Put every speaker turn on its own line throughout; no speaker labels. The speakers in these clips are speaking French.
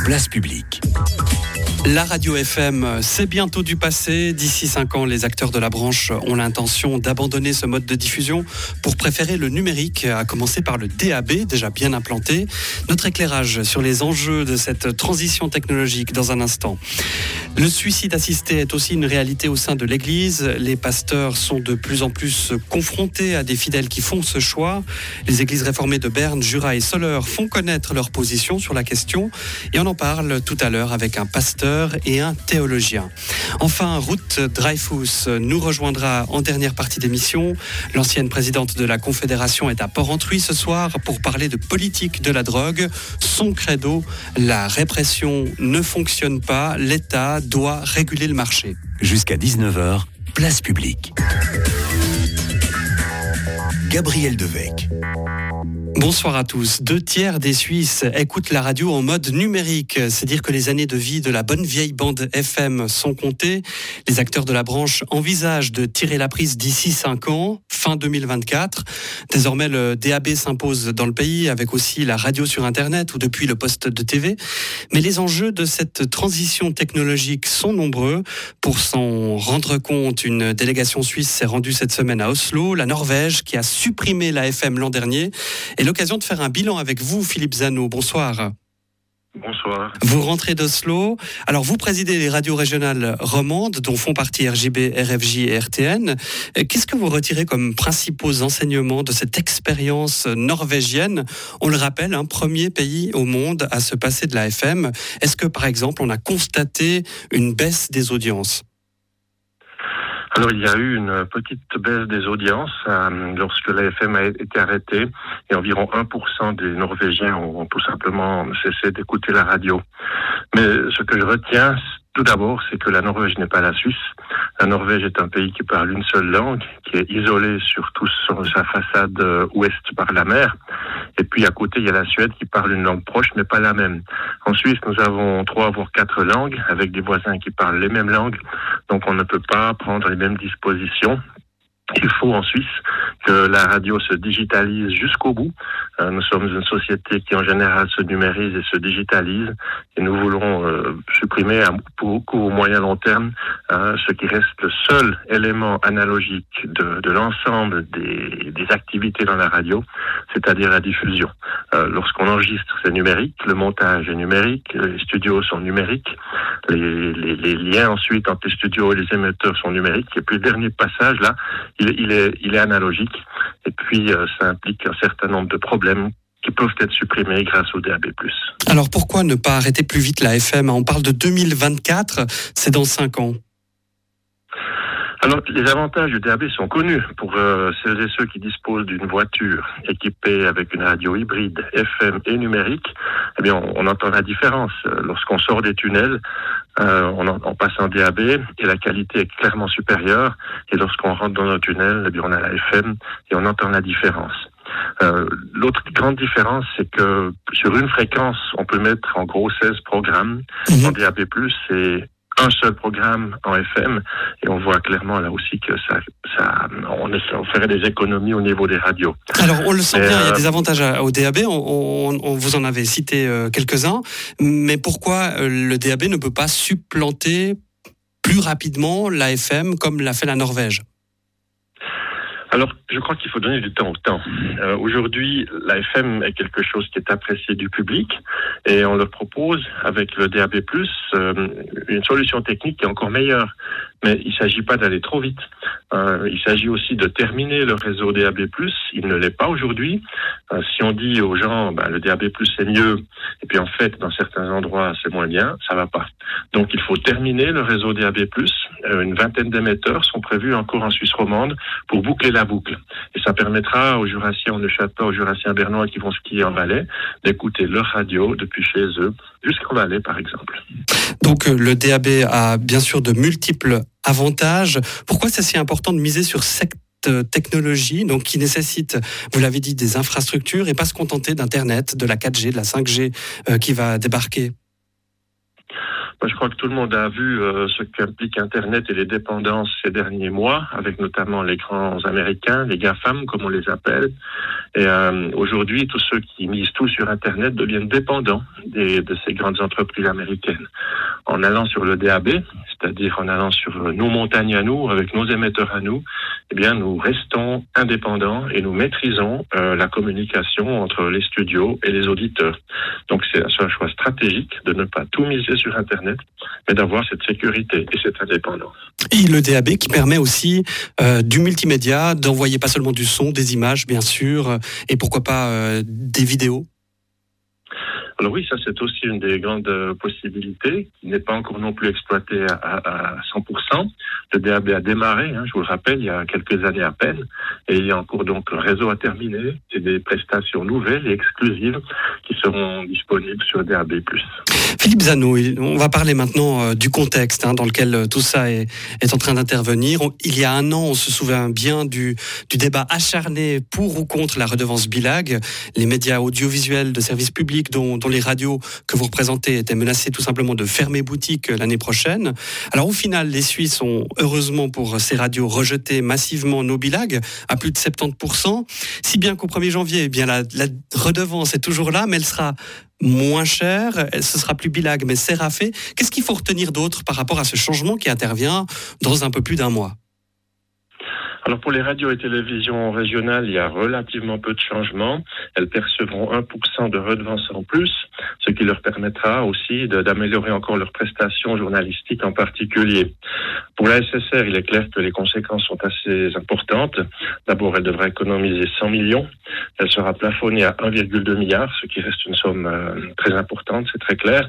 Place publique.
La radio FM, c'est bientôt du passé. D'ici 5 ans, les acteurs de la branche ont l'intention d'abandonner ce mode de diffusion pour préférer le numérique, à commencer par le DAB, déjà bien implanté. Notre éclairage sur les enjeux de cette transition technologique dans un instant. Le suicide assisté est aussi une réalité au sein de l'Église. Les pasteurs sont de plus en plus confrontés à des fidèles qui font ce choix. Les églises réformées de Berne, Jura et Soleure font connaître leur position sur la question. Et on en parle tout à l'heure avec un pasteur et un théologien. Enfin, Ruth Dreyfus nous rejoindra en dernière partie d'émission. L'ancienne présidente de la Confédération est à Porrentruy ce soir pour parler de politique de la drogue. Son credo, la répression ne fonctionne pas, l'État doit réguler le marché.
Jusqu'à 19h, place publique. Gabriel Devecq.
Bonsoir à tous. 2/3 des Suisses écoutent la radio en mode numérique. C'est dire que les années de vie de la bonne vieille bande FM sont comptées. Les acteurs de la branche envisagent de tirer la prise d'ici 5 ans, fin 2024. Désormais, le DAB s'impose dans le pays, avec aussi la radio sur Internet ou depuis le poste de TV. Mais les enjeux de cette transition technologique sont nombreux. Pour s'en rendre compte, une délégation suisse s'est rendue cette semaine à Oslo, la Norvège, qui a supprimé la FM l'an dernier. Et l'occasion de faire un bilan avec vous, Philippe Zano. Bonsoir.
Bonsoir.
Vous rentrez d'Oslo. Alors, vous présidez les radios régionales romandes, dont font partie RJB, RFJ et RTN. Qu'est-ce que vous retirez comme principaux enseignements de cette expérience norvégienne ? On le rappelle, un premier pays au monde à se passer de la FM. Est-ce que, par exemple, on a constaté une baisse des audiences ?
Alors, il y a eu une petite baisse des audiences lorsque la FM a été arrêtée et environ 1% des Norvégiens ont tout simplement cessé d'écouter la radio. Mais ce que je retiens, tout d'abord, c'est que la Norvège n'est pas la Suisse. La Norvège est un pays qui parle une seule langue, qui est isolé surtout sur sa façade ouest par la mer. Et puis à côté, il y a la Suède qui parle une langue proche, mais pas la même. En Suisse, nous avons 3 voire 4 langues, avec des voisins qui parlent les mêmes langues. Donc on ne peut pas prendre les mêmes dispositions. Il faut en Suisse que la radio se digitalise jusqu'au bout. Nous sommes une société qui en général se numérise et se digitalise et nous voulons supprimer pour court, moyen, long terme ce qui reste le seul élément analogique de l'ensemble des activités dans la radio, c'est-à-dire la diffusion. Lorsqu'on enregistre, c'est numérique, le montage est numérique, les studios sont numériques, les liens ensuite entre les studios et les émetteurs sont numériques et puis le dernier passage là, il est analogique et puis ça implique un certain nombre de problèmes qui peuvent être supprimés grâce au DAB+.
Alors pourquoi ne pas arrêter plus vite la FM ? On parle de 2024, c'est dans 5 ans.
Alors, les avantages du DAB sont connus pour celles et ceux qui disposent d'une voiture équipée avec une radio hybride FM et numérique. Eh bien, on entend la différence. Lorsqu'on sort des tunnels, on passe en DAB et la qualité est clairement supérieure. Et lorsqu'on rentre dans un tunnel, eh bien, on a la FM et on entend la différence. L'autre grande différence, c'est que sur une fréquence, on peut mettre en gros 16 programmes. En DAB+, c'est un seul programme en FM et on voit clairement là aussi que on ferait des économies au niveau des radios.
Alors on le sent bien, il y a des avantages au DAB, on vous en avez cité quelques-uns, mais pourquoi le DAB ne peut pas supplanter plus rapidement la FM comme l'a fait la Norvège ?
Alors, je crois qu'il faut donner du temps au temps. Aujourd'hui, la FM est quelque chose qui est apprécié du public et on leur propose, avec le DAB+, une solution technique qui est encore meilleure. Mais il ne s'agit pas d'aller trop vite. Il s'agit aussi de terminer le réseau DAB+. Il ne l'est pas aujourd'hui. Si on dit aux gens, le DAB+, c'est mieux, et puis en fait, dans certains endroits, c'est moins bien, ça va pas. Donc, il faut terminer le réseau DAB+. Une vingtaine d'émetteurs sont prévus encore en Suisse romande pour boucler la boucle. Et ça permettra aux Jurassiens de Château, aux Jurassiens bernois qui vont skier en Valais, d'écouter leur radio depuis chez eux, jusqu'en Valais, par exemple.
Donc, le DAB a bien sûr de multiples avantages. Pourquoi c'est si important de miser sur cette technologie, donc qui nécessite, vous l'avez dit, des infrastructures et pas se contenter d'Internet, de la 4G, de la 5G qui va débarquer ?
Je crois que tout le monde a vu ce qu'implique Internet et les dépendances ces derniers mois, avec notamment les grands Américains, les GAFAM, comme on les appelle. Et aujourd'hui, tous ceux qui misent tout sur Internet deviennent dépendants de ces grandes entreprises américaines. En allant sur le DAB, c'est-à-dire en allant sur nos montagnes à nous, avec nos émetteurs à nous, eh bien, nous restons indépendants et nous maîtrisons la communication entre les studios et les auditeurs. Donc, c'est un choix stratégique de ne pas tout miser sur Internet, mais d'avoir cette sécurité et cette indépendance.
Et le DAB qui permet aussi du multimédia, d'envoyer pas seulement du son, des images, bien sûr, et pourquoi pas des vidéos.
Alors oui, ça c'est aussi une des grandes possibilités, qui n'est pas encore non plus exploitée à 100%. Le DAB a démarré, je vous le rappelle, il y a quelques années à peine, et il y a encore donc un réseau à terminer, et des prestations nouvelles et exclusives qui seront disponibles sur DAB+.
Philippe Zano, on va parler maintenant du contexte dans lequel tout ça est en train d'intervenir. Il y a un an, on se souvient bien du débat acharné pour ou contre la redevance bilag. Les médias audiovisuels de service public dont les radios que vous représentez étaient menacés tout simplement de fermer boutique l'année prochaine. Alors au final, les Suisses ont heureusement pour ces radios rejeté massivement nos bilags à plus de 70%. Si bien qu'au 1er janvier, eh bien la redevance est toujours là, mais elle sera moins chère, ce sera plus bilag, mais sérafé. Qu'est-ce qu'il faut retenir d'autre par rapport à ce changement qui intervient dans un peu plus d'un mois ?
Alors pour les radios et télévisions régionales, il y a relativement peu de changements. Elles percevront 1% de redevance en plus, ce qui leur permettra aussi d'améliorer encore leurs prestations journalistiques en particulier. Pour la SSR, il est clair que les conséquences sont assez importantes. D'abord, elle devra économiser 100 millions. Elle sera plafonnée à 1,2 milliard, ce qui reste une somme très importante, c'est très clair.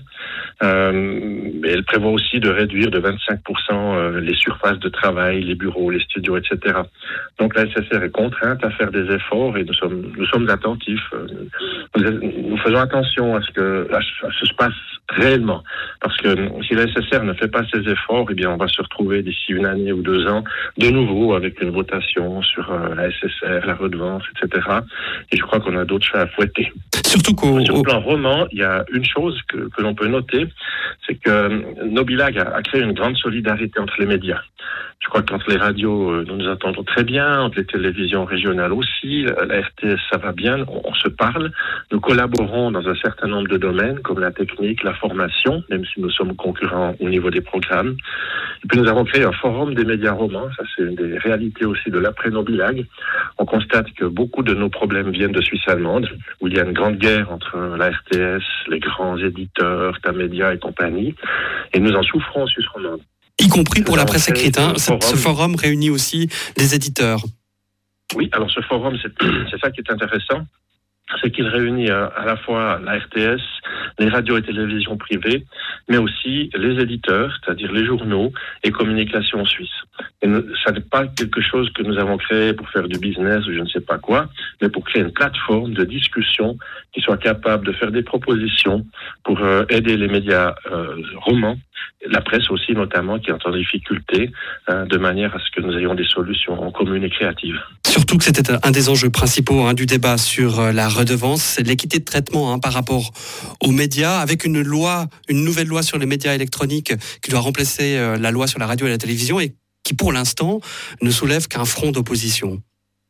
Mais elle prévoit aussi de réduire de 25% les surfaces de travail, les bureaux, les studios, etc. Donc la SSR est contrainte à faire des efforts et nous sommes attentifs. Nous faisons attention à ce que ça se passe réellement. Parce que si la SSR ne fait pas ses efforts, eh bien on va se retrouver d'ici une année ou 2 ans de nouveau avec une votation sur la SSR, la redevance, etc. Et je crois qu'on a d'autres chats à fouetter.
Surtout
sur le plan roman, il y a une chose que l'on peut noter, c'est que Nobilag a créé une grande solidarité entre les médias. Je crois qu'entre les radios, nous nous entendons très bien, entre les télévisions régionales aussi, la RTS, ça va bien, on se parle. Nous collaborons dans un certain nombre de domaines, comme la technique, la formation, même si nous sommes concurrents au niveau des programmes. Et puis nous avons créé un forum des médias romans, ça c'est une des réalités aussi de l'après-Nobilag. On constate que beaucoup de nos problèmes viennent de Suisse allemande, où il y a une grande guerre entre la RTS, les grands éditeurs, Tamedia et compagnie, et nous en souffrons en Suisse romande.
Y compris pour la presse écrite. Ce forum réunit aussi des éditeurs.
Oui, alors ce forum, c'est ça qui est intéressant. C'est qu'il réunit à la fois la RTS, les radios et télévisions privées, mais aussi les éditeurs, c'est-à-dire les journaux et communications suisses. Et ça n'est pas quelque chose que nous avons créé pour faire du business ou je ne sais pas quoi, mais pour créer une plateforme de discussion qui soit capable de faire des propositions pour aider les médias romans, la presse aussi notamment qui est en difficulté, de manière à ce que nous ayons des solutions communes et créatives.
Surtout que c'était un des enjeux principaux du débat sur la redevance, c'est l'équité de traitement par rapport aux médias, avec une nouvelle loi sur les médias électroniques qui doit remplacer la loi sur la radio et la télévision et qui pour l'instant ne soulève qu'un front d'opposition.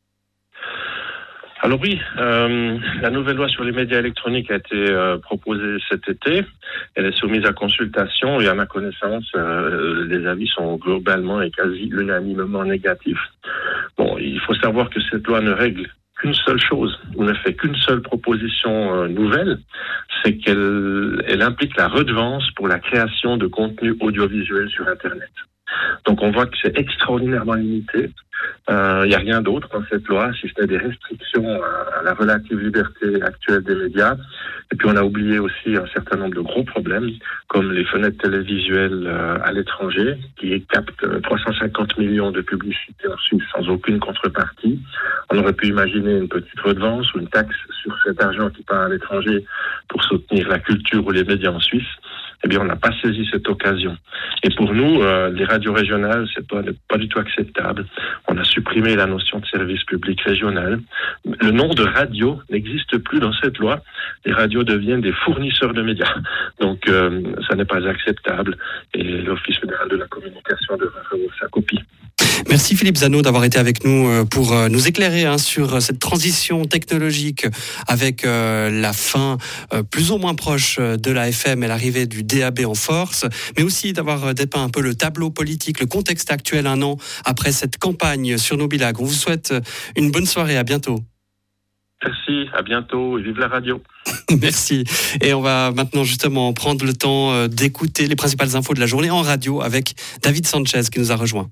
Alors oui, la nouvelle loi sur les médias électroniques a été proposée cet été. Elle est soumise à consultation et à ma connaissance, les avis sont globalement et quasi unanimement négatifs. Bon, il faut savoir que cette loi ne règle qu'une seule chose, ou ne fait qu'une seule proposition nouvelle, c'est qu'elle implique la redevance pour la création de contenu audiovisuel sur Internet. Donc on voit que c'est extraordinairement limité. Il n'y a rien d'autre dans cette loi, si ce n'est des restrictions à la relative liberté actuelle des médias. Et puis on a oublié aussi un certain nombre de gros problèmes, comme les fenêtres télévisuelles à l'étranger, qui captent 350 millions de publicités en Suisse sans aucune contrepartie. On aurait pu imaginer une petite redevance ou une taxe sur cet argent qui part à l'étranger pour soutenir la culture ou les médias en Suisse. Eh bien, on n'a pas saisi cette occasion. Et pour nous, les radios régionales, c'est pas du tout acceptable. On a supprimé la notion de service public régional. Le nom de radio n'existe plus dans cette loi. Les radios deviennent des fournisseurs de médias. Donc, ça n'est pas acceptable. Et l'Office fédéral de la communication devra revoir sa copie.
Merci Philippe Zano d'avoir été avec nous pour nous éclairer sur cette transition technologique avec la fin plus ou moins proche de la FM et l'arrivée du DAB en force, mais aussi d'avoir dépeint un peu le tableau politique, le contexte actuel un an après cette campagne sur Nobilag. On vous souhaite une bonne soirée, à bientôt.
Merci, à bientôt et vive la radio.
Merci. Et on va maintenant justement prendre le temps d'écouter les principales infos de la journée en radio avec David Sanchez qui nous a rejoint.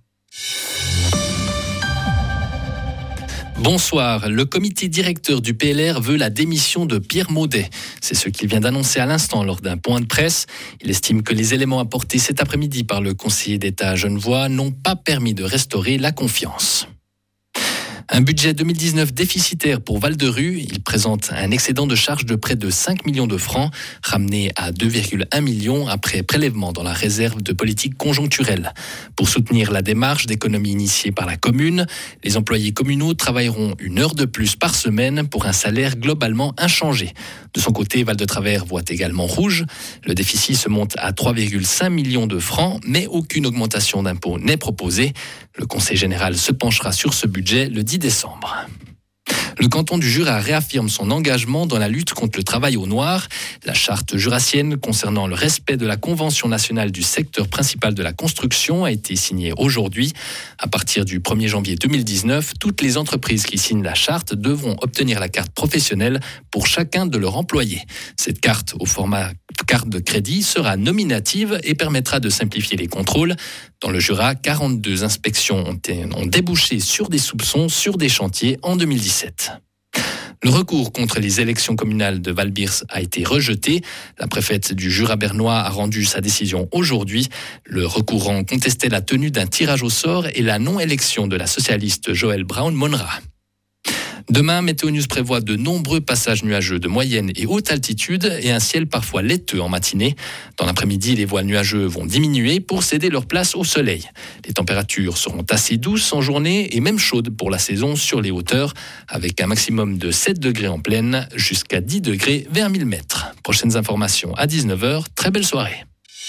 Bonsoir. Le comité directeur du PLR veut la démission de Pierre Maudet. C'est ce qu'il vient d'annoncer à l'instant lors d'un point de presse. Il estime que les éléments apportés cet après-midi par le conseiller d'État genevois n'ont pas permis de restaurer la confiance. Un budget 2019 déficitaire pour Val-de-Rue. Il présente un excédent de charges de près de 5 millions de francs, ramené à 2,1 millions après prélèvement dans la réserve de politique conjoncturelle. Pour soutenir la démarche d'économie initiée par la commune, les employés communaux travailleront 1 heure de plus par semaine pour un salaire globalement inchangé. De son côté, Val-de-Travers voit également rouge. Le déficit se monte à 3,5 millions de francs, mais aucune augmentation d'impôts n'est proposée. Le Conseil général se penchera sur ce budget le 10 décembre. Le canton du Jura réaffirme son engagement dans la lutte contre le travail au noir. La charte jurassienne concernant le respect de la Convention nationale du secteur principal de la construction a été signée aujourd'hui. À partir du 1er janvier 2019, toutes les entreprises qui signent la charte devront obtenir la carte professionnelle pour chacun de leurs employés. Cette carte, au format carte de crédit, sera nominative et permettra de simplifier les contrôles. Dans le Jura, 42 inspections ont débouché sur des soupçons sur des chantiers en 2017. Le recours contre les élections communales de Val-Birs a été rejeté. La préfète du Jura bernois a rendu sa décision aujourd'hui. Le recourant contestait la tenue d'un tirage au sort et la non-élection de la socialiste Joëlle Braun-Monra. Demain, Météo News prévoit de nombreux passages nuageux de moyenne et haute altitude et un ciel parfois laiteux en matinée. Dans l'après-midi, les voiles nuageux vont diminuer pour céder leur place au soleil. Les températures seront assez douces en journée et même chaudes pour la saison sur les hauteurs, avec un maximum de 7 degrés en plaine jusqu'à 10 degrés vers 1000 mètres. Prochaines informations à 19h. Très belle soirée.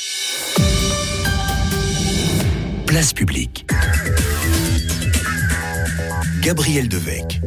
Place publique. Gabriel Devecq.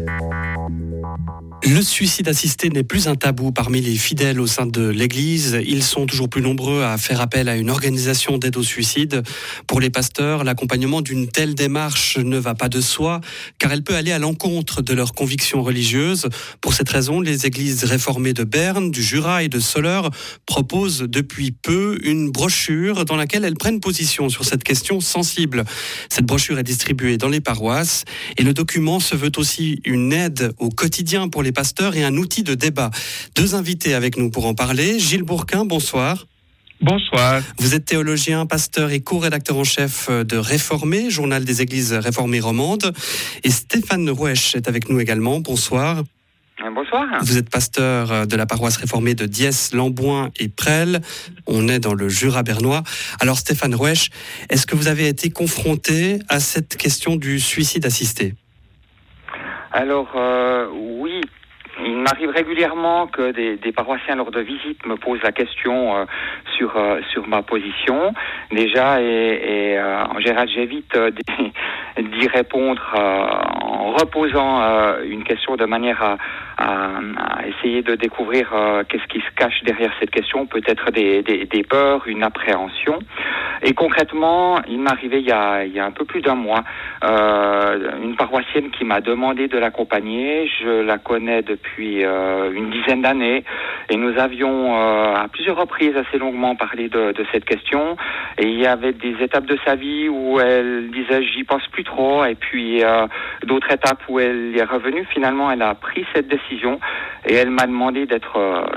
Le suicide assisté n'est plus un tabou parmi les fidèles au sein de l'Église. Ils sont toujours plus nombreux à faire appel à une organisation d'aide au suicide. Pour les pasteurs, l'accompagnement d'une telle démarche ne va pas de soi, car elle peut aller à l'encontre de leurs convictions religieuses. Pour cette raison, les églises réformées de Berne, du Jura et de Soleure proposent depuis peu une brochure dans laquelle elles prennent position sur cette question sensible. Cette brochure est distribuée dans les paroisses et le document se veut aussi une aide au quotidien pour les pasteurs et un outil de débat. 2 invités avec nous pour en parler. Gilles Bourquin, bonsoir.
Bonsoir.
Vous êtes théologien, pasteur et co-rédacteur en chef de Réformé, journal des églises réformées romandes. Et Stéphane Rouesch est avec nous également. Bonsoir.
Bonsoir.
Vous êtes pasteur de la paroisse réformée de Diès, Lamboin et Presles. On est dans le Jura bernois. Alors Stéphane Rouesch, est-ce que vous avez été confronté à cette question du suicide assisté ?
Alors, oui. Il m'arrive régulièrement que des paroissiens lors de visites me posent la question sur ma position. Déjà, et en général, j'évite d'y répondre en reposant une question de manière à essayer de découvrir qu'est-ce qui se cache derrière cette question, peut-être des peurs, une appréhension. Et concrètement, il m'est arrivé il y a un peu plus d'un mois, une paroissienne qui m'a demandé de l'accompagner. Je la connais depuis une dizaine d'années et nous avions à plusieurs reprises assez longuement parlé de cette question. Et il y avait des étapes de sa vie où elle disait j'y pense plus trop, et puis d'autres étapes où elle est revenue. Finalement, elle a pris cette décision et elle m'a demandé d'être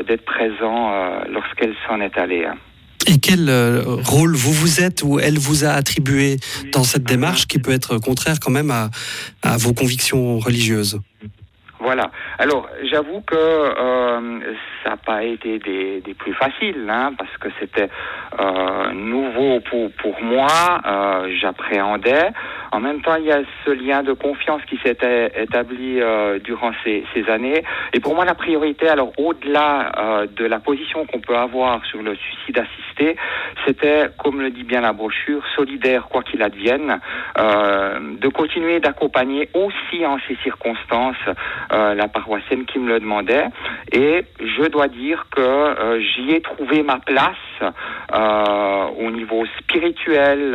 présent lorsqu'elle s'en est allée.
Et quel rôle vous êtes ou elle vous a attribué dans cette démarche qui peut être contraire quand même à vos convictions religieuses ?
Voilà. Alors, j'avoue que ça n'a pas été des plus faciles, parce que c'était nouveau pour moi. J'appréhendais. En même temps, il y a ce lien de confiance qui s'est établi durant ces années. Et pour moi, la priorité, alors au-delà de la position qu'on peut avoir sur le suicide assisté, c'était, comme le dit bien la brochure, solidaire quoi qu'il advienne, de continuer d'accompagner aussi en ces circonstances la paroissienne qui me le demandait. Et je dois dire que j'y ai trouvé ma place au niveau spirituel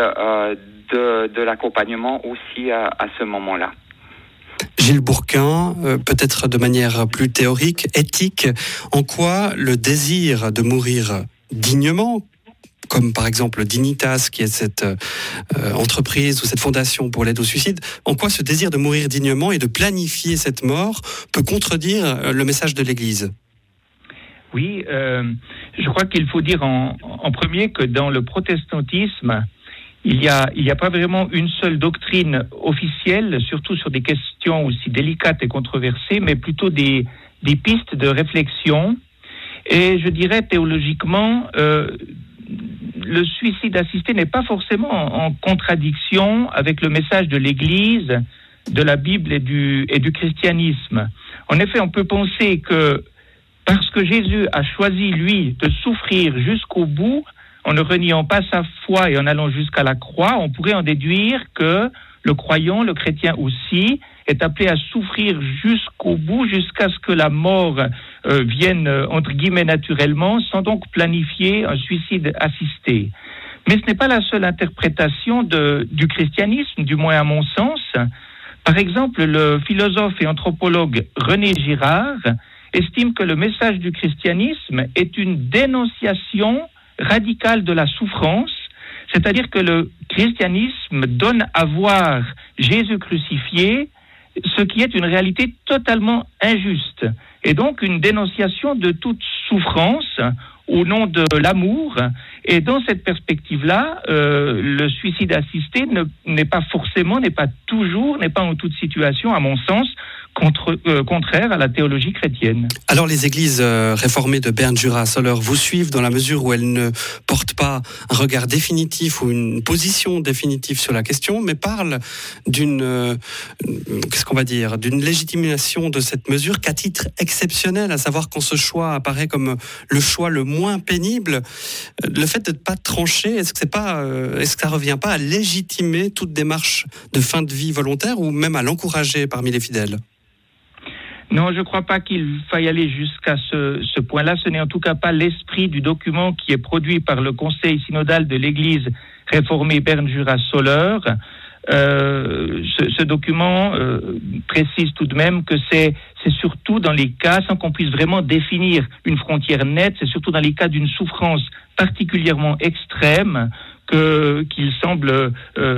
de l'accompagnement aussi à ce moment-là.
Gilles Bourquin, peut-être de manière plus théorique, éthique, en quoi le désir de mourir dignement, comme par exemple Dignitas, qui est cette entreprise ou cette fondation pour l'aide au suicide, en quoi ce désir de mourir dignement et de planifier cette mort peut contredire le message de l'Église ?
Oui, je crois qu'il faut dire en premier que dans le protestantisme, il y a pas vraiment une seule doctrine officielle, surtout sur des questions aussi délicates et controversées, mais plutôt des pistes de réflexion. Et je dirais théologiquement, le suicide assisté n'est pas forcément en contradiction avec le message de l'Église, de la Bible et du christianisme. En effet, on peut penser que parce que Jésus a choisi, lui, de souffrir jusqu'au bout, en ne reniant pas sa foi et en allant jusqu'à la croix, on pourrait en déduire que le croyant, le chrétien aussi, est appelé à souffrir jusqu'au bout, jusqu'à ce que la mort vienne, entre guillemets, naturellement, sans donc planifier un suicide assisté. Mais ce n'est pas la seule interprétation du christianisme, du moins à mon sens. Par exemple, le philosophe et anthropologue René Girard estime que le message du christianisme est une dénonciation radicale de la souffrance, c'est-à-dire que le christianisme donne à voir Jésus crucifié, ce qui est une réalité totalement injuste, et donc une dénonciation de toute souffrance au nom de l'amour. Et dans cette perspective-là, le suicide assisté n'est pas toujours, n'est pas en toute situation, à mon sens, contraire à la théologie chrétienne.
Alors les églises réformées de Berne, Jura, Soleure vous suivent dans la mesure où elles ne portent pas un regard définitif ou une position définitive sur la question, mais parlent d'une légitimation de cette mesure qu'à titre exceptionnel, à savoir quand ce choix apparaît comme le choix le moins pénible. Le fait de ne pas trancher, est-ce que ça revient pas à légitimer toute démarche de fin de vie volontaire ou même à l'encourager parmi les fidèles ?
Non, je ne crois pas qu'il faille aller jusqu'à ce point-là. Ce n'est en tout cas pas l'esprit du document qui est produit par le Conseil synodal de l'Église réformée Berne-Jura-Soleure. Ce document précise tout de même que c'est surtout dans les cas, sans qu'on puisse vraiment définir une frontière nette, c'est surtout dans les cas d'une souffrance particulièrement extrême qu'il semble,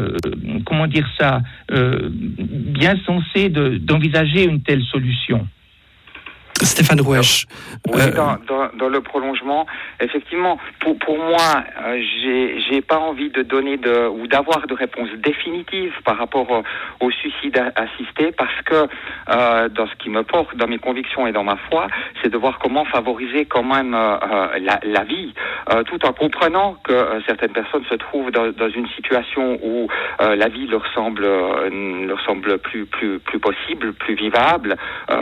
bien sensé d'envisager une telle solution.
Stéphane Roueche.
Oui, dans le prolongement, effectivement, pour moi, j'ai pas envie de donner ou d'avoir de réponse définitive par rapport au suicide assisté, parce que dans ce qui me porte, dans mes convictions et dans ma foi, c'est de voir comment favoriser quand même la vie, tout en comprenant que certaines personnes se trouvent dans une situation où la vie leur semble plus possible, plus vivable,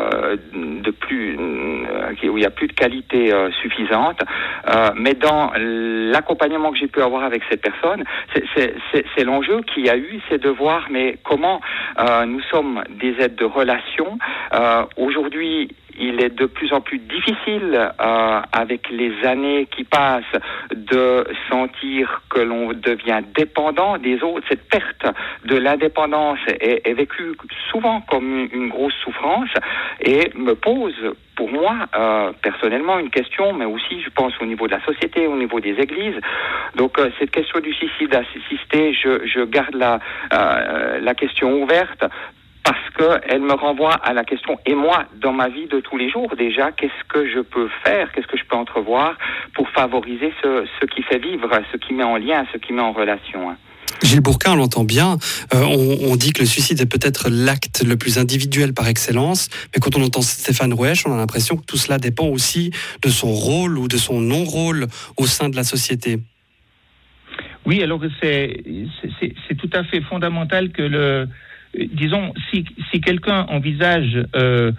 où il n'y a plus de qualité suffisante, mais dans l'accompagnement que j'ai pu avoir avec cette personne, c'est l'enjeu qu'il y a eu, c'est de voir mais comment nous sommes des êtres de relation. Aujourd'hui, il est de plus en plus difficile, avec les années qui passent, de sentir que l'on devient dépendant des autres. Cette perte de l'indépendance est vécue souvent comme une grosse souffrance et me pose, pour moi, personnellement, une question, mais aussi, je pense, au niveau de la société, au niveau des églises. Donc, cette question du suicide assisté, je garde la question ouverte, parce qu'elle me renvoie à la question, et moi, dans ma vie de tous les jours, déjà, qu'est-ce que je peux faire, qu'est-ce que je peux entrevoir pour favoriser ce qui fait vivre, ce qui met en lien, ce qui met en relation.
Gilles Bourquin, on l'entend bien, on dit que le suicide est peut-être l'acte le plus individuel par excellence, mais quand on entend Stéphane Roueche, on a l'impression que tout cela dépend aussi de son rôle ou de son non-rôle au sein de la société.
Oui, alors c'est tout à fait fondamental que disons, si quelqu'un envisage de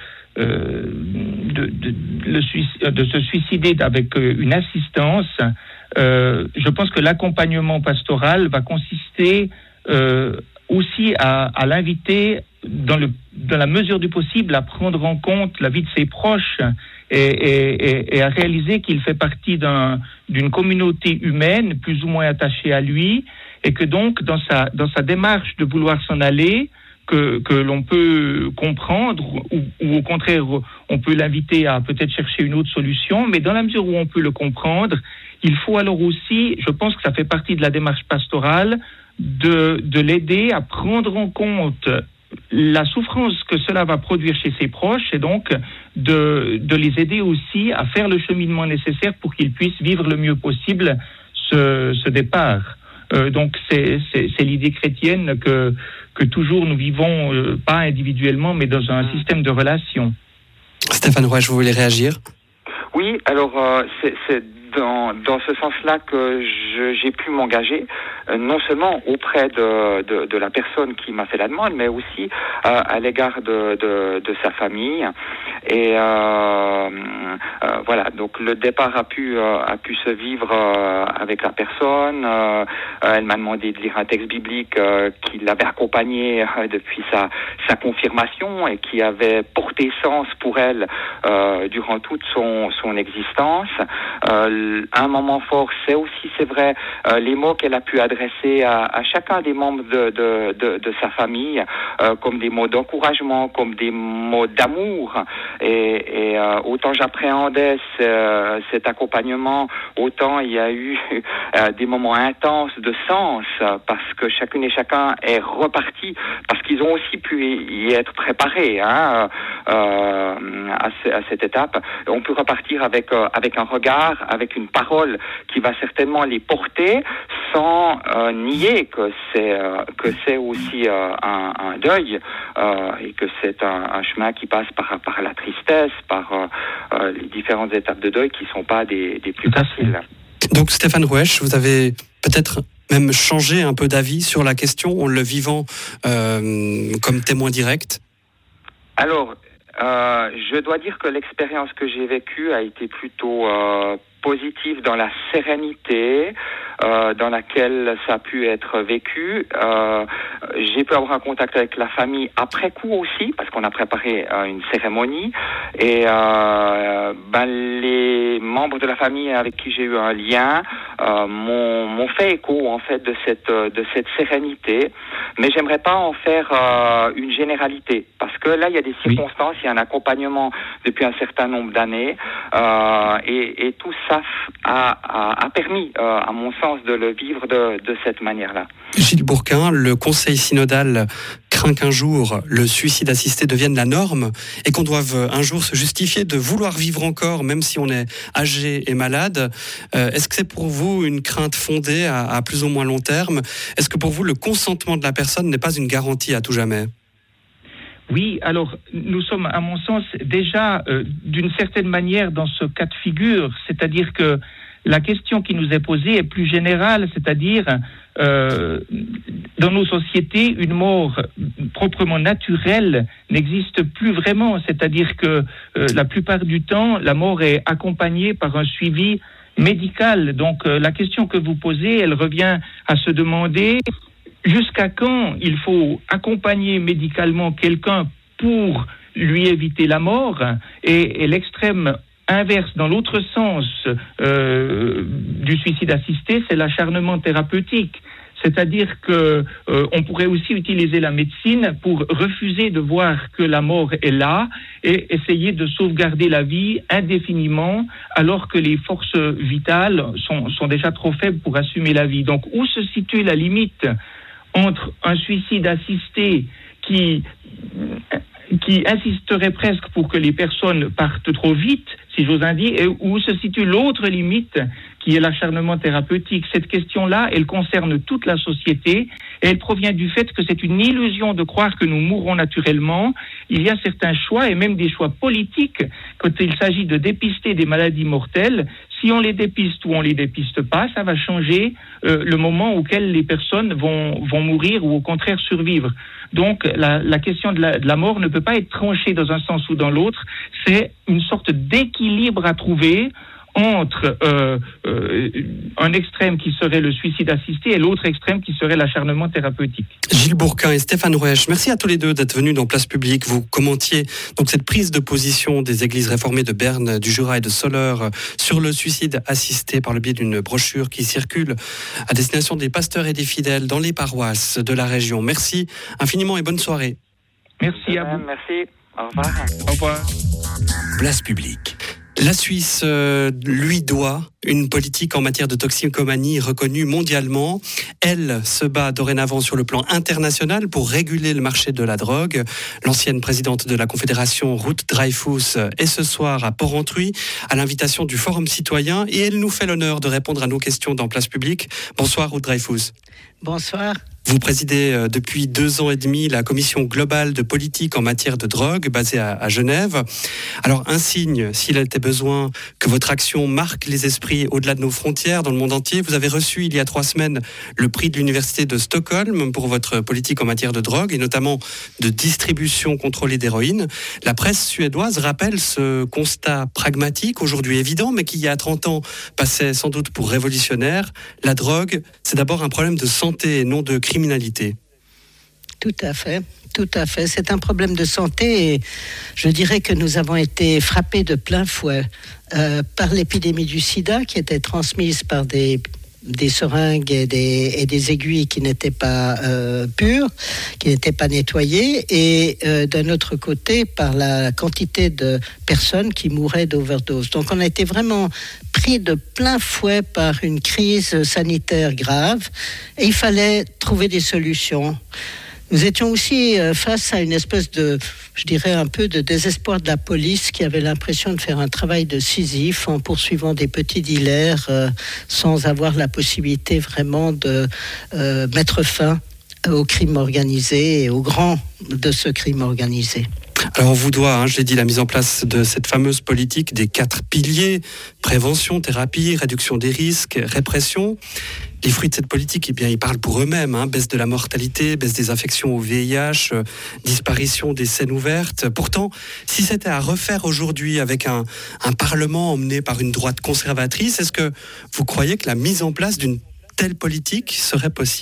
se suicider avec une assistance, je pense que l'accompagnement pastoral va consister aussi à l'inviter, dans la mesure du possible, à prendre en compte la vie de ses proches et à réaliser qu'il fait partie d'une communauté humaine plus ou moins attachée à lui, et que donc dans sa démarche de vouloir s'en aller, que l'on peut comprendre, ou au contraire on peut l'inviter à peut-être chercher une autre solution, mais dans la mesure où on peut le comprendre, il faut alors aussi, je pense que ça fait partie de la démarche pastorale, de l'aider à prendre en compte la souffrance que cela va produire chez ses proches, et donc de les aider aussi à faire le cheminement nécessaire pour qu'ils puissent vivre le mieux possible ce départ. Donc c'est l'idée chrétienne que toujours nous vivons, pas individuellement, mais dans un système de relations.
Stéphane Rouech, vous voulez réagir ?
Oui, alors c'est dans ce sens-là que j'ai pu m'engager, non seulement auprès de la personne qui m'a fait la demande, mais aussi à l'égard de sa famille. Et voilà, donc le départ a pu se vivre avec la personne. Elle m'a demandé de lire un texte biblique qui l'avait accompagné depuis sa confirmation et qui avait porté sens pour elle durant toute son existence. Un moment fort, c'est vrai, les mots qu'elle a pu adresser à chacun des membres de sa famille, comme des mots d'encouragement, comme des mots d'amour. Et autant j'appréhendais cet accompagnement, autant il y a eu des moments intenses de sens, parce que chacune et chacun est reparti, parce qu'ils ont aussi pu y être préparés à cette étape. On peut repartir avec un regard, avec une parole qui va certainement les porter, sans nier que c'est aussi un deuil, et que c'est un chemin qui passe par la tristesse, par les différentes étapes de deuil qui ne sont pas des plus faciles.
Donc Stéphane Rouech, vous avez peut-être même changé un peu d'avis sur la question en le vivant comme témoin direct ?
Alors, je dois dire que l'expérience que j'ai vécue a été plutôt positive dans la sérénité dans laquelle ça a pu être vécu. J'ai pu avoir un contact avec la famille après coup aussi, parce qu'on a préparé une cérémonie, et les membres de la famille avec qui j'ai eu un lien m'ont fait écho en fait de cette sérénité, mais j'aimerais pas en faire une généralité, parce que là il y a des circonstances, il y a un accompagnement depuis un certain nombre d'années, et tout ça a permis, à mon sens, de le vivre de cette manière-là.
Gilles Bourquin, le Conseil synodal craint qu'un jour le suicide assisté devienne la norme et qu'on doive un jour se justifier de vouloir vivre encore, même si on est âgé et malade. Est-ce que c'est pour vous une crainte fondée à plus ou moins long terme ? Est-ce que pour vous le consentement de la personne n'est pas une garantie à tout jamais ?
Oui, alors nous sommes, à mon sens, déjà d'une certaine manière dans ce cas de figure, c'est-à-dire que la question qui nous est posée est plus générale, c'est-à-dire dans nos sociétés, une mort proprement naturelle n'existe plus vraiment, c'est-à-dire que la plupart du temps, la mort est accompagnée par un suivi médical. Donc la question que vous posez, elle revient à se demander jusqu'à quand il faut accompagner médicalement quelqu'un pour lui éviter la mort, et l'extrême inverse, dans l'autre sens du suicide assisté, c'est l'acharnement thérapeutique. C'est-à-dire que on pourrait aussi utiliser la médecine pour refuser de voir que la mort est là et essayer de sauvegarder la vie indéfiniment, alors que les forces vitales sont déjà trop faibles pour assumer la vie. Donc, où se situe la limite entre un suicide assisté qui insisterait presque pour que les personnes partent trop vite, si j'ose dire, et où se situe l'autre limite qui est l'acharnement thérapeutique. Cette question-là, elle concerne toute la société et elle provient du fait que c'est une illusion de croire que nous mourrons naturellement. Il y a certains choix et même des choix politiques quand il s'agit de dépister des maladies mortelles. Si on les dépiste ou on les dépiste pas, ça va changer le moment auquel les personnes vont mourir ou au contraire survivre. Donc la question de la mort ne peut pas être tranchée dans un sens ou dans l'autre. C'est une sorte d'équilibre à trouver entre un extrême qui serait le suicide assisté et l'autre extrême qui serait l'acharnement thérapeutique.
Gilles Bourquin et Stéphane Roueche, merci à tous les deux d'être venus dans Place Publique. Vous commentiez donc cette prise de position des églises réformées de Berne, du Jura et de Soleure sur le suicide assisté par le biais d'une brochure qui circule à destination des pasteurs et des fidèles dans les paroisses de la région. Merci infiniment et bonne soirée.
Merci à vous.
Merci. Au revoir.
Au revoir.
Place Publique.
La Suisse lui doit une politique en matière de toxicomanie reconnue mondialement. Elle se bat dorénavant sur le plan international pour réguler le marché de la drogue. L'ancienne présidente de la Confédération, Ruth Dreifuss, est ce soir à Porrentruy à l'invitation du Forum citoyen et elle nous fait l'honneur de répondre à nos questions dans Place Publique. Bonsoir Ruth Dreifuss.
Bonsoir.
Vous présidez depuis 2 ans et demi la commission globale de politique en matière de drogue basée à Genève. Alors un signe, s'il était besoin que votre action marque les esprits au-delà de nos frontières, dans le monde entier, vous avez reçu il y a 3 semaines le prix de l'Université de Stockholm pour votre politique en matière de drogue et notamment de distribution contrôlée d'héroïne. La presse suédoise rappelle ce constat pragmatique, aujourd'hui évident, mais qui il y a 30 ans passait sans doute pour révolutionnaire. La drogue, c'est d'abord un problème de santé et non de criminalité.
Tout à fait. C'est un problème de santé et je dirais que nous avons été frappés de plein fouet par l'épidémie du sida qui était transmise par des seringues et des aiguilles qui n'étaient pas pures, qui n'étaient pas nettoyées et d'un autre côté par la quantité de personnes qui mouraient d'overdose. Donc on a été vraiment pris de plein fouet par une crise sanitaire grave et il fallait trouver des solutions. Nous étions aussi face à une espèce de, je dirais un peu de désespoir de la police qui avait l'impression de faire un travail de Sisyphe en poursuivant des petits dealers sans avoir la possibilité vraiment de mettre fin au crime organisé et au grand de ce crime organisé.
Alors on vous doit, je l'ai dit, la mise en place de cette fameuse politique des 4 piliers, prévention, thérapie, réduction des risques, répression. Les fruits de cette politique, eh bien, ils parlent pour eux-mêmes. Baisse de la mortalité, baisse des infections au VIH, disparition des scènes ouvertes. Pourtant, si c'était à refaire aujourd'hui avec un Parlement emmené par une droite conservatrice, est-ce que vous croyez que la mise en place d'une telle politique serait possible ?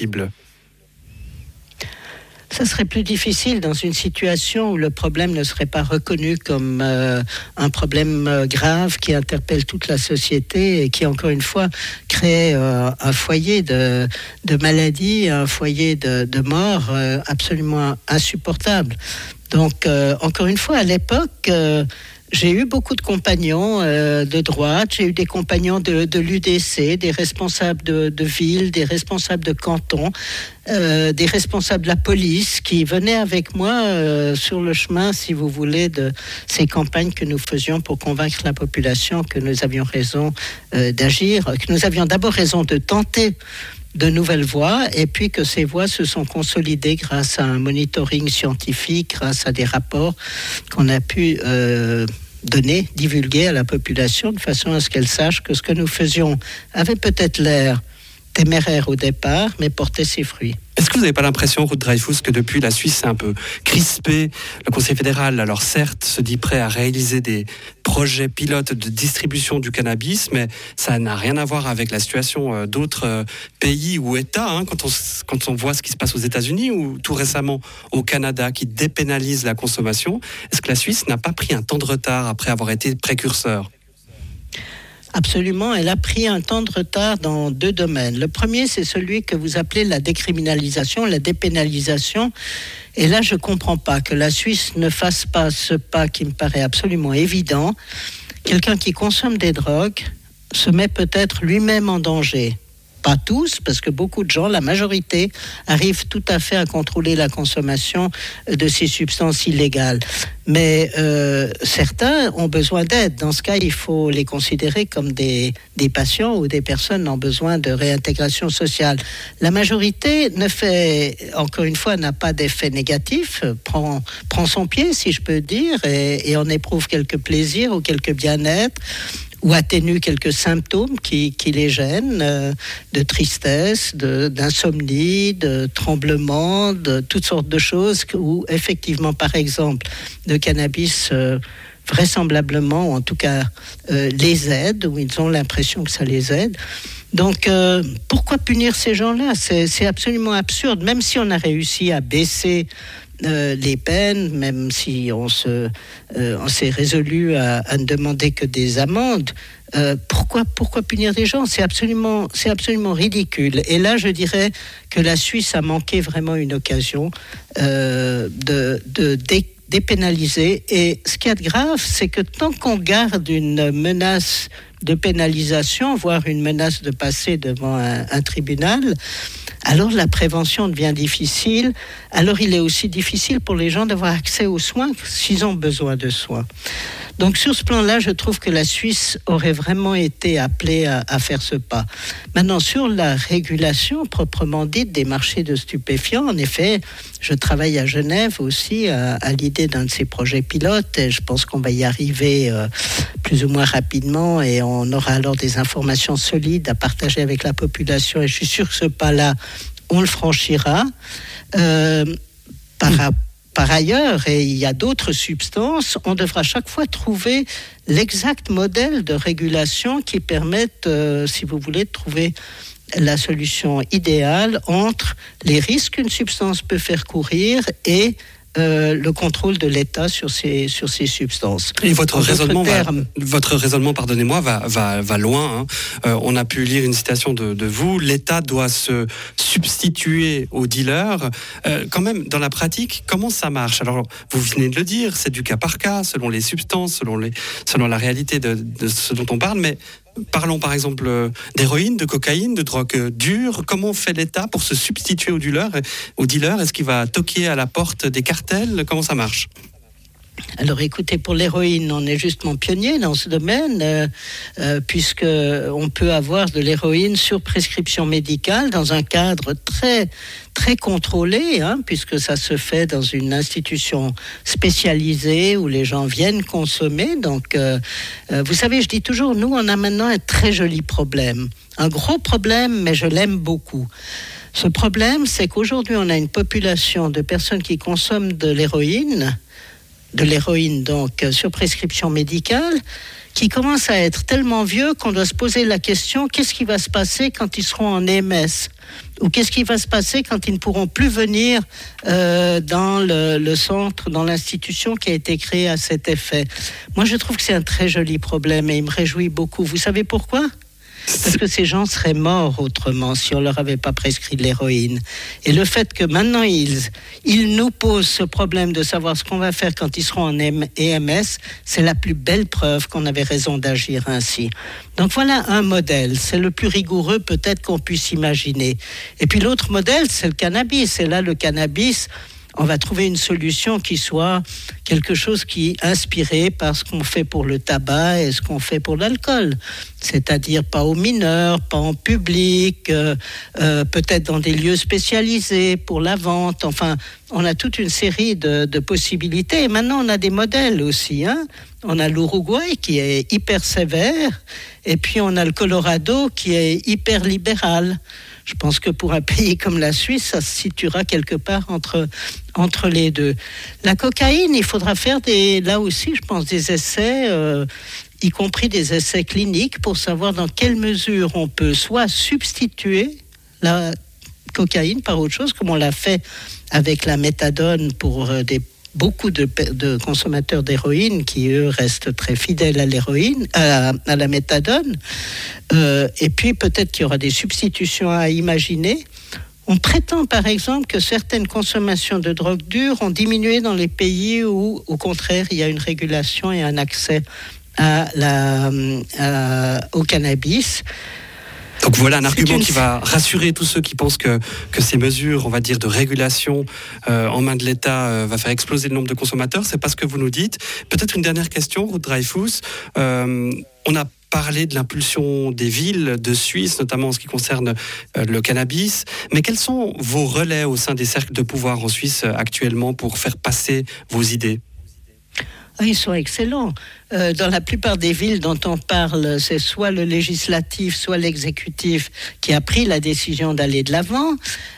Ça serait plus difficile dans une situation où le problème ne serait pas reconnu comme un problème grave qui interpelle toute la société et qui, encore une fois, crée un foyer de maladie, un foyer de mort absolument insupportable. Donc, encore une fois, à l'époque... j'ai eu beaucoup de compagnons de droite, j'ai eu des compagnons de l'UDC, des responsables de ville, des responsables de canton, des responsables de la police qui venaient avec moi sur le chemin, si vous voulez, de ces campagnes que nous faisions pour convaincre la population que nous avions raison d'agir, que nous avions d'abord raison de tenter de nouvelles voies et puis que ces voies se sont consolidées grâce à un monitoring scientifique, grâce à des rapports qu'on a pu divulguer à la population de façon à ce qu'elle sache que ce que nous faisions avait peut-être l'air téméraire au départ, mais portait ses fruits.
Est-ce que vous n'avez pas l'impression, Ruth Dreifuss, que depuis la Suisse s'est un peu crispée ? Le Conseil fédéral, alors certes, se dit prêt à réaliser des projets pilotes de distribution du cannabis, mais ça n'a rien à voir avec la situation d'autres pays ou États, quand on voit ce qui se passe aux États-Unis ou tout récemment au Canada, qui dépénalise la consommation. Est-ce que la Suisse n'a pas pris un temps de retard après avoir été précurseur ?
Absolument, elle a pris un temps de retard dans 2 domaines. Le premier, c'est celui que vous appelez la décriminalisation, la dépénalisation. Et là, je ne comprends pas que la Suisse ne fasse pas ce pas qui me paraît absolument évident. Quelqu'un qui consomme des drogues se met peut-être lui-même en danger. pas tous, parce que beaucoup de gens, la majorité, arrivent tout à fait à contrôler la consommation de ces substances illégales. Mais certains ont besoin d'aide. Dans ce cas, il faut les considérer comme des patients ou des personnes en besoin de réintégration sociale. La majorité encore une fois, n'a pas d'effet négatif, prend son pied, si je peux dire, et en éprouve quelques plaisirs ou quelques bien-être, ou atténue quelques symptômes qui les gênent, de tristesse, d'insomnie, de tremblement, de toutes sortes de choses, où effectivement, par exemple, le cannabis vraisemblablement, ou en tout cas les aide, ou ils ont l'impression que ça les aide. Donc, pourquoi punir ces gens-là ? C'est absolument absurde, même si on a réussi à baisser les peines, même si on s'est résolu à ne demander que des amendes. Pourquoi punir des gens ? C'est absolument ridicule. Et là, je dirais que la Suisse a manqué vraiment une occasion de dépénaliser. Et ce qu'il y a de grave, c'est que tant qu'on garde une menace de pénalisation, voire une menace de passer devant un tribunal, alors la prévention devient difficile. Alors il est aussi difficile pour les gens d'avoir accès aux soins s'ils ont besoin de soins. Donc sur ce plan-là, je trouve que la Suisse aurait vraiment été appelée à faire ce pas. Maintenant, sur la régulation proprement dite des marchés de stupéfiants, en effet, je travaille à Genève aussi à l'idée d'un de ces projets pilotes, et je pense qu'on va y arriver plus ou moins rapidement, et on aura alors des informations solides à partager avec la population, et je suis sûr que ce pas-là, on le franchira. Par ailleurs, et il y a d'autres substances, on devra chaque fois trouver l'exact modèle de régulation qui permette, si vous voulez, de trouver la solution idéale entre les risques qu'une substance peut faire courir et le contrôle de l'État sur ces substances.
Et votre raisonnement, pardonnez-moi, va loin. On a pu lire une citation de vous. L'État doit se substituer aux dealers. Quand même, dans la pratique, comment ça marche ? Alors, vous venez de le dire, c'est du cas par cas, selon les substances, selon la réalité de ce dont on parle, mais parlons par exemple d'héroïne, de cocaïne, de drogue dure. Comment fait l'État pour se substituer aux dealers ? Est-ce qu'il va toquer à la porte des cartels ? Comment ça marche ?
Alors écoutez, pour l'héroïne, on est justement pionnier dans ce domaine, puisque on peut avoir de l'héroïne sur prescription médicale dans un cadre très très contrôlé, puisque ça se fait dans une institution spécialisée où les gens viennent consommer. Donc, vous savez, je dis toujours, nous, on a maintenant un très joli problème, un gros problème, mais je l'aime beaucoup. Ce problème, c'est qu'aujourd'hui, on a une population de personnes qui consomment de l'héroïne donc sur prescription médicale, qui commence à être tellement vieux qu'on doit se poser la question, qu'est-ce qui va se passer quand ils seront en EMS ? Ou qu'est-ce qui va se passer quand ils ne pourront plus venir dans le centre, dans l'institution qui a été créée à cet effet ? Moi, je trouve que c'est un très joli problème et il me réjouit beaucoup. Vous savez pourquoi ? Parce que ces gens seraient morts autrement si on leur avait pas prescrit de l'héroïne. Et le fait que maintenant ils nous posent ce problème de savoir ce qu'on va faire quand ils seront en EMS, c'est la plus belle preuve qu'on avait raison d'agir ainsi. Donc voilà un modèle, c'est le plus rigoureux peut-être qu'on puisse imaginer. Et puis l'autre modèle, c'est le cannabis. Et là, le cannabis, on va trouver une solution qui soit quelque chose qui est inspiré par ce qu'on fait pour le tabac et ce qu'on fait pour l'alcool. C'est-à-dire pas aux mineurs, pas en public, peut-être dans des lieux spécialisés pour la vente. Enfin, on a toute une série de possibilités. Et maintenant, on a des modèles aussi. On a l'Uruguay qui est hyper sévère et puis on a le Colorado qui est hyper libéral. Je pense que pour un pays comme la Suisse, ça se situera quelque part entre les deux. La cocaïne, il faudra faire là aussi, je pense, des essais, y compris des essais cliniques, pour savoir dans quelle mesure on peut soit substituer la cocaïne par autre chose, comme on l'a fait avec la méthadone pour beaucoup de consommateurs d'héroïne qui, eux, restent très fidèles à l'héroïne, à la méthadone. Et puis, peut-être qu'il y aura des substitutions à imaginer. On prétend, par exemple, que certaines consommations de drogue dure ont diminué dans les pays où, au contraire, il y a une régulation et un accès au cannabis.
Donc voilà un argument qui va rassurer tous ceux qui pensent que ces mesures, on va dire, de régulation en main de l'État va faire exploser le nombre de consommateurs. C'est pas ce que vous nous dites. Peut-être une dernière question, Ruth Dreyfus. On a parlé de l'impulsion des villes de Suisse, notamment en ce qui concerne le cannabis. Mais quels sont vos relais au sein des cercles de pouvoir en Suisse actuellement pour faire passer vos idées ?
Ils sont excellents. Dans la plupart des villes dont on parle, c'est soit le législatif, soit l'exécutif qui a pris la décision d'aller de l'avant.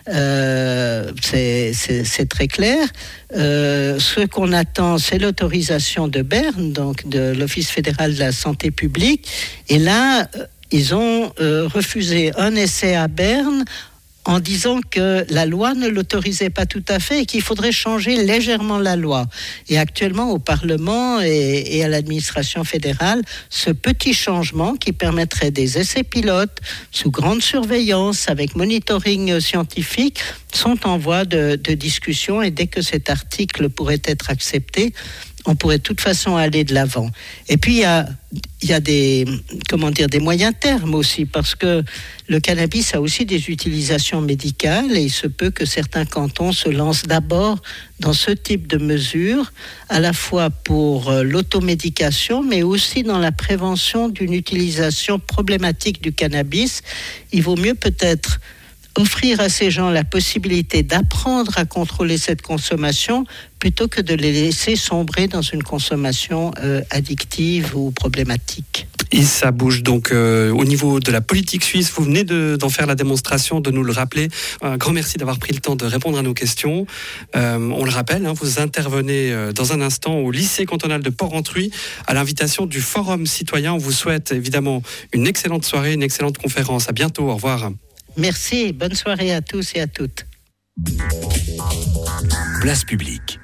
C'est très clair. Ce qu'on attend, c'est l'autorisation de Berne, donc de l'Office fédéral de la santé publique. Et là, ils ont refusé un essai à Berne en disant que la loi ne l'autorisait pas tout à fait et qu'il faudrait changer légèrement la loi. Et actuellement, au Parlement et à l'administration fédérale, ce petit changement qui permettrait des essais pilotes sous grande surveillance, avec monitoring scientifique, sont en voie de discussion. Et dès que cet article pourrait être accepté, on pourrait de toute façon aller de l'avant. Et puis, il y a des moyens termes aussi, parce que le cannabis a aussi des utilisations médicales et il se peut que certains cantons se lancent d'abord dans ce type de mesures, à la fois pour l'automédication, mais aussi dans la prévention d'une utilisation problématique du cannabis. Il vaut mieux peut-être offrir à ces gens la possibilité d'apprendre à contrôler cette consommation plutôt que de les laisser sombrer dans une consommation addictive ou problématique.
Et ça bouge donc au niveau de la politique suisse. Vous venez d'en faire la démonstration, de nous le rappeler. Un grand merci d'avoir pris le temps de répondre à nos questions. On le rappelle, vous intervenez dans un instant au lycée cantonal de Porrentruy à l'invitation du Forum citoyen. On vous souhaite évidemment une excellente soirée, une excellente conférence. À bientôt, au revoir.
Merci, bonne soirée à tous et à toutes.
Place publique.